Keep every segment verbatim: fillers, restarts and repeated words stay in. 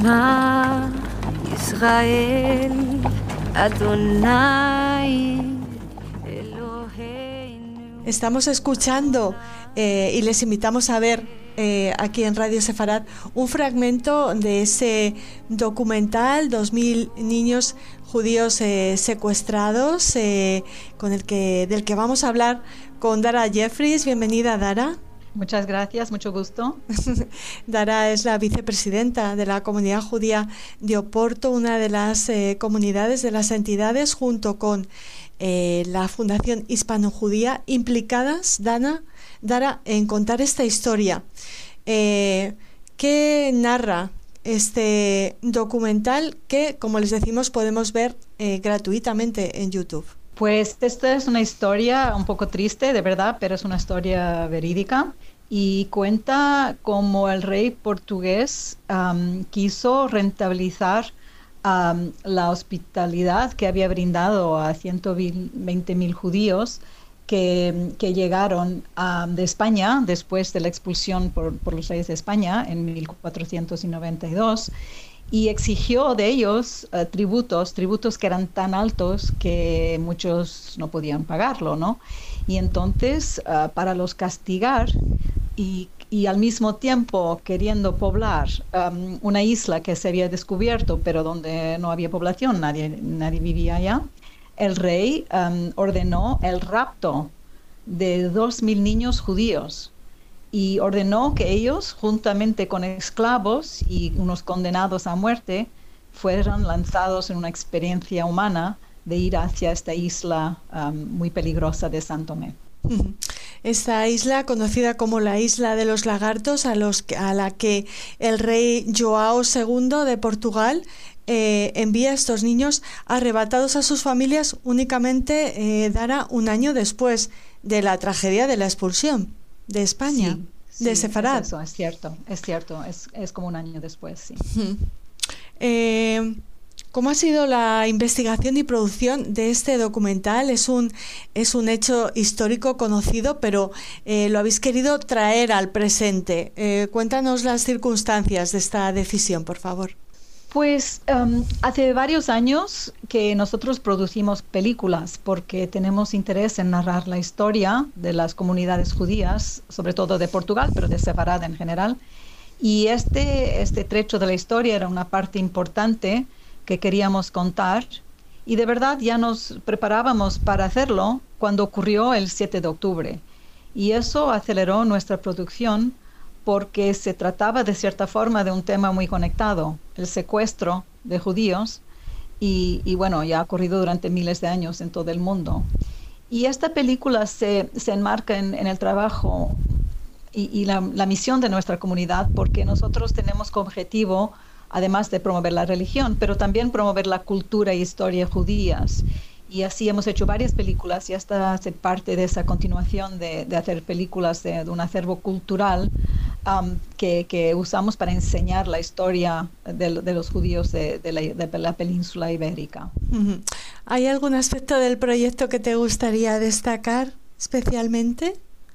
Shema Israel Adonai Eloheinu. Estamos escuchando eh, y les invitamos a ver eh, aquí en Radio Sefarad un fragmento de ese documental, dos mil niños judíos eh, secuestrados, eh, con el que, del que vamos a hablar con Dara Jeffries. Bienvenida, Dara. Muchas gracias, mucho gusto. Dara es la vicepresidenta de la comunidad judía de Oporto, una de las eh, comunidades, de las entidades, junto con eh, la Fundación Hispano-Judía, implicadas, Dana, Dara, en contar esta historia. Eh, ¿Qué narra este documental que, como les decimos, podemos ver eh, gratuitamente en YouTube? Pues esta es una historia un poco triste, de verdad, pero es una historia verídica y cuenta cómo el rey portugués um, quiso rentabilizar um, la hospitalidad que había brindado a ciento veinte mil judíos que, que llegaron um, de España después de la expulsión por, por los reyes de España en mil cuatrocientos noventa y dos. Y exigió de ellos uh, tributos, tributos que eran tan altos que muchos no podían pagarlo, ¿no? Y entonces, uh, para los castigar y, y al mismo tiempo queriendo poblar um, una isla que se había descubierto, pero donde no había población, nadie, nadie vivía allá, el rey um, ordenó el rapto de dos mil niños judíos. Y ordenó que ellos, juntamente con esclavos y unos condenados a muerte, fueran lanzados en una experiencia humana de ir hacia esta isla um, muy peligrosa de San Tomé. Esta isla, conocida como la Isla de los Lagartos, a, los, a la que el rey João segundo de Portugal eh, envía a estos niños arrebatados a sus familias únicamente eh, dará un año después de la tragedia de la expulsión de España, sí, de sí, Sefarad. Es eso, es cierto, es cierto, es, es como un año después, sí. Uh-huh. Eh, ¿Cómo ha sido la investigación y producción de este documental? Es un, es un hecho histórico conocido, pero eh, lo habéis querido traer al presente. Eh, cuéntanos las circunstancias de esta decisión, por favor. Pues um, hace varios años que nosotros producimos películas porque tenemos interés en narrar la historia de las comunidades judías, sobre todo de Portugal, pero de Sefarad en general. Y este, este trecho de la historia era una parte importante que queríamos contar y de verdad ya nos preparábamos para hacerlo cuando ocurrió el siete de octubre. Y eso aceleró nuestra producción porque se trataba de cierta forma de un tema muy conectado, el secuestro de judíos, y, y bueno, ya ha ocurrido durante miles de años en todo el mundo. Y esta película se, se enmarca en, en el trabajo y, y la, la misión de nuestra comunidad, porque nosotros tenemos como objetivo, además de promover la religión, pero también promover la cultura y historia judías. Y así hemos hecho varias películas y esta hace parte de esa continuación de, de hacer películas de, de un acervo cultural um, que, que usamos para enseñar la historia de, de los judíos de, de, la, de la península ibérica. Uh-huh. ¿Hay algún aspecto del proyecto que te gustaría destacar especialmente?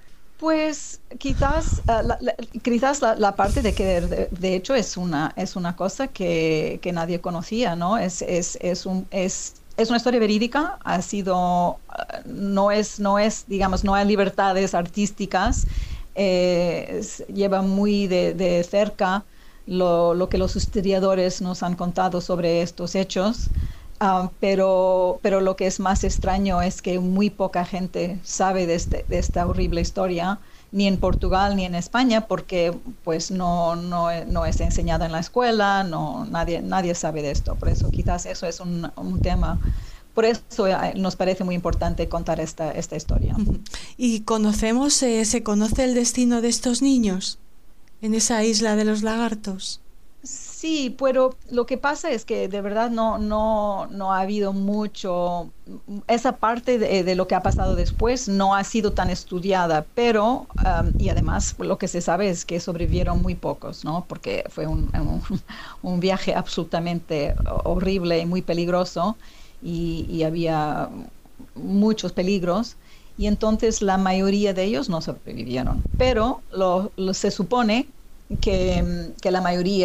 Pues quizás, uh, la, la, quizás la, la parte de que de, de hecho es una, es una cosa que, que nadie conocía, ¿no? Es, es, es un... Es, Es una historia verídica, ha sido, no es, no es, digamos, no hay libertades artísticas, eh, es, lleva muy de, de cerca lo, lo que los historiadores nos han contado sobre estos hechos, uh, pero, pero lo que es más extraño es que muy poca gente sabe de, este, de esta horrible historia, ni en Portugal ni en España, porque pues no, no, no es enseñada en la escuela, no, nadie, nadie sabe de esto. Por eso quizás eso es un, un tema, por eso nos parece muy importante contar esta, esta historia. ¿Y conocemos, eh, se conoce el destino de estos niños en esa isla de los lagartos? Sí, pero lo que pasa es que de verdad no, no, no ha habido mucho, esa parte de, de lo que ha pasado después no ha sido tan estudiada, pero, um, y además lo que se sabe es que sobrevivieron muy pocos, ¿no? Porque fue un, un, un viaje absolutamente horrible y muy peligroso y, y había muchos peligros. Y entonces la mayoría de ellos no sobrevivieron, pero lo, lo, se supone que, que la mayoría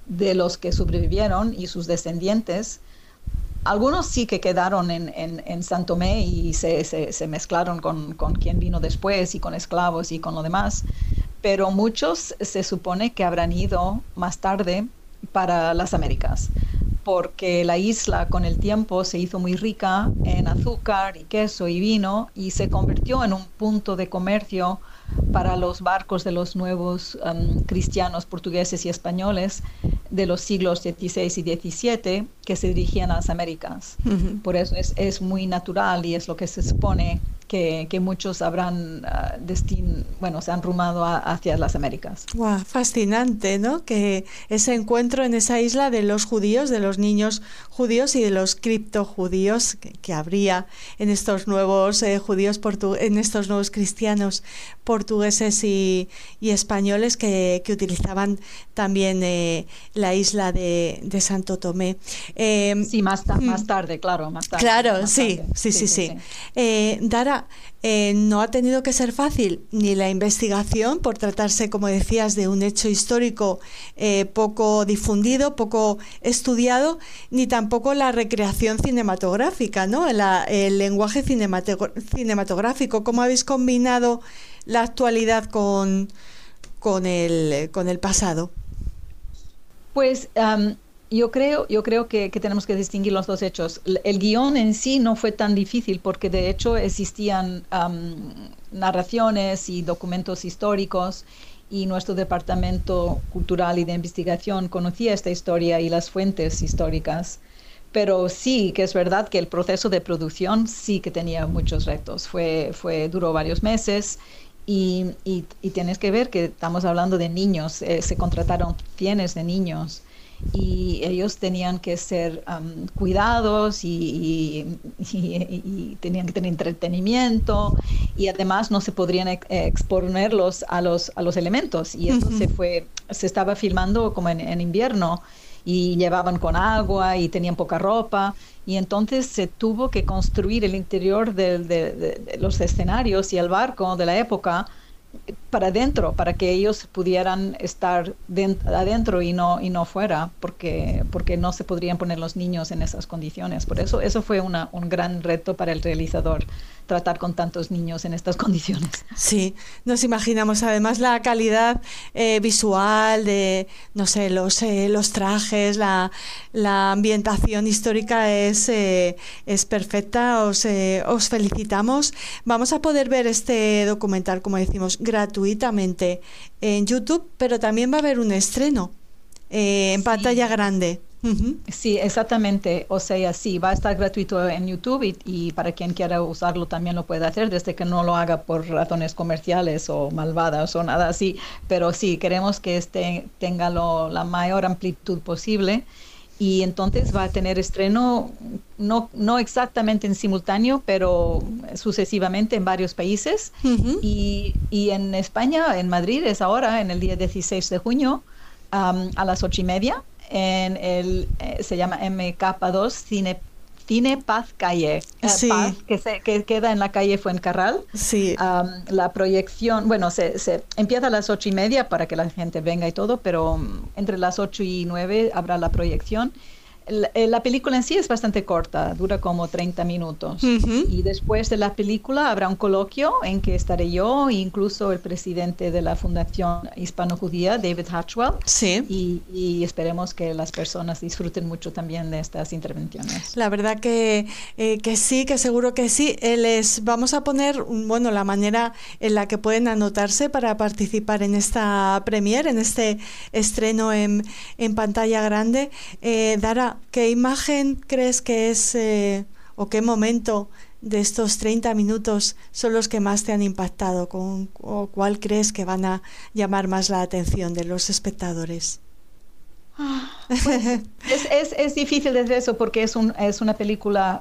de los que sobrevivieron y sus descendientes, algunos sí que quedaron en, en, en San Tomé y se, se, se mezclaron con, con quien vino después y con esclavos y con lo demás, pero muchos se supone que habrán ido más tarde para las Américas, porque la isla con el tiempo se hizo muy rica en azúcar y queso y vino y se convirtió en un punto de comercio para los barcos de los nuevos um, cristianos portugueses y españoles de los siglos dieciséis y diecisiete que se dirigían a las Américas. Uh-huh. Por eso es, es muy natural y es lo que se supone que, que muchos habrán uh, destin bueno, se han rumado a, hacia las Américas. Wow, fascinante, ¿no? Que ese encuentro en esa isla de los judíos, de los niños judíos y de los criptojudíos que, que habría en estos nuevos eh, judíos, en estos nuevos cristianos portugueses y, y españoles que, que utilizaban también eh, la isla de, de Santo Tomé. Eh, sí, más, ta más tarde, claro, más tarde. Claro, más sí, tarde. sí, sí, sí, sí. sí. Eh, Dara, eh, no ha tenido que ser fácil ni la investigación, por tratarse, como decías, de un hecho histórico eh, poco difundido, poco estudiado, ni tampoco la recreación cinematográfica, ¿no? La, el lenguaje cinematográfico. ¿Cómo habéis combinado la actualidad con, con, el, con el pasado? Pues um, yo creo, yo creo que, que tenemos que distinguir los dos hechos. El, el guión en sí no fue tan difícil porque de hecho existían um, narraciones y documentos históricos y nuestro departamento cultural y de investigación conocía esta historia y las fuentes históricas. Pero sí, que es verdad que el proceso de producción sí que tenía muchos retos. Fue, fue, duró varios meses. Y, y, y tienes que ver que estamos hablando de niños, eh, se contrataron cientos de niños y ellos tenían que ser um, cuidados y, y, y, y tenían que tener entretenimiento y además no se podrían ex exponerlos a los, a los elementos y eso uh-huh. se, fue, se estaba filmando como en, en invierno y llevaban con agua y tenían poca ropa. Y entonces se tuvo que construir el interior de, de, de, de los escenarios y el barco de la época para adentro, para que ellos pudieran estar adentro y no, y no fuera, porque, porque no se podrían poner los niños en esas condiciones. Por eso eso fue una, un gran reto para el realizador, tratar con tantos niños en estas condiciones. Sí, nos imaginamos además la calidad eh, visual de, no sé, los, eh, los trajes, la, la ambientación histórica es, eh, es perfecta, os, eh, os felicitamos. Vamos a poder ver este documental, como decimos, gratuitamente en YouTube, pero también va a haber un estreno eh, en sí. pantalla grande. Uh-huh. Sí, exactamente. O sea, sí, va a estar gratuito en YouTube y, y para quien quiera usarlo también lo puede hacer, desde que no lo haga por razones comerciales o malvadas o nada así. Pero sí, queremos que este tenga lo, la mayor amplitud posible y entonces va a tener estreno no, no exactamente en simultáneo, pero sucesivamente en varios países. Uh-huh. y, y en España, en Madrid, es ahora, en el día dieciséis de junio, um, a las ocho y media. En el, eh, se llama M K dos, Cine, Cine Paz Calle, uh, sí. Paz, que, se, que queda en la calle Fuencarral. Sí. Um, la proyección, bueno, se, se empieza a las ocho y media para que la gente venga y todo, pero um, entre las ocho y nueve habrá la proyección. La, la película en sí es bastante corta, dura como treinta minutos. Uh-huh. Y después de la película habrá un coloquio en que estaré yo, incluso el presidente de la Fundación Hispano-Judía, David Hatchwell. Sí. Y, y esperemos que las personas disfruten mucho también de estas intervenciones. La verdad que, eh, que sí, que seguro que sí. Les vamos a poner, bueno, la manera en la que pueden anotarse para participar en esta premiere, en este estreno en, en pantalla grande. Eh, Dara, ¿qué imagen crees que es eh, o qué momento de estos treinta minutos son los que más te han impactado? ¿Con, o cuál crees que van a llamar más la atención de los espectadores? Pues, es, es, es difícil decir eso porque es, un, es una película,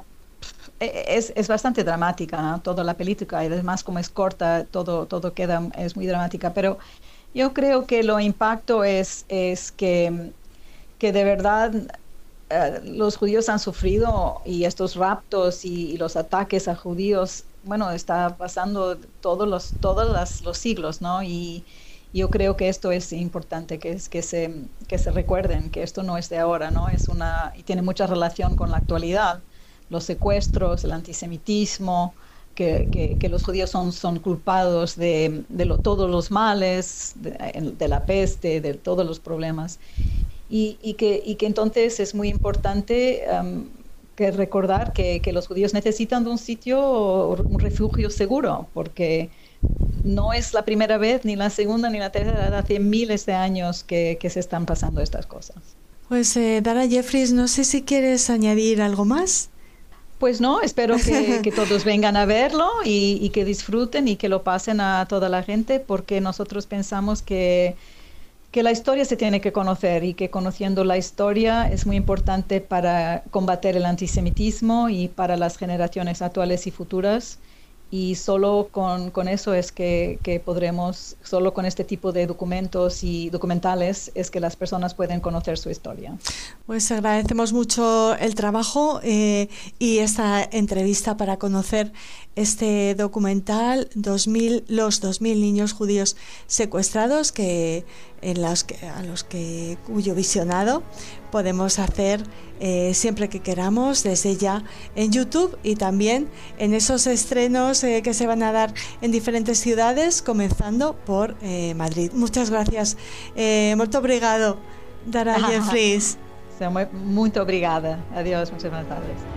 es, es bastante dramática, ¿no? Toda la película, y además como es corta, todo, todo queda, es muy dramática, pero yo creo que lo impacto es, es que, que de verdad Uh, los judíos han sufrido y estos raptos y, y los ataques a judíos, bueno, está pasando todos los todos las, los siglos, ¿no? Y, yo creo que esto es importante, que, es, que, se, que se recuerden que esto no es de ahora, ¿no? Es una, y tiene mucha relación con la actualidad. Los secuestros, el antisemitismo, que, que, que los judíos son, son culpados de, de lo, todos los males, de, de la peste, de todos los problemas. Y, y, que, y que entonces es muy importante um, que recordar que, que los judíos necesitan de un sitio, un refugio seguro, porque no es la primera vez, ni la segunda, ni la tercera, hace miles de años que, que se están pasando estas cosas. Pues eh, Dara Jeffries, no sé si quieres añadir algo más. Pues no, espero que, que todos vengan a verlo y, y que disfruten y que lo pasen a toda la gente, porque nosotros pensamos que que la historia se tiene que conocer y que conociendo la historia es muy importante para combatir el antisemitismo y para las generaciones actuales y futuras. Y solo con, con eso es que, que podremos, solo con este tipo de documentos y documentales es que las personas pueden conocer su historia. Pues agradecemos mucho el trabajo eh, y esta entrevista para conocer este documental dos mil, los dos mil niños judíos secuestrados, que, en los que, a los que cuyo visionado podemos hacer eh, siempre que queramos, desde ya en YouTube y también en esos estrenos eh, que se van a dar en diferentes ciudades, comenzando por eh, Madrid. Muchas gracias. Eh, muito obrigado, Dara Jeffries. Muito obrigada. Adiós, muchas buenas tardes.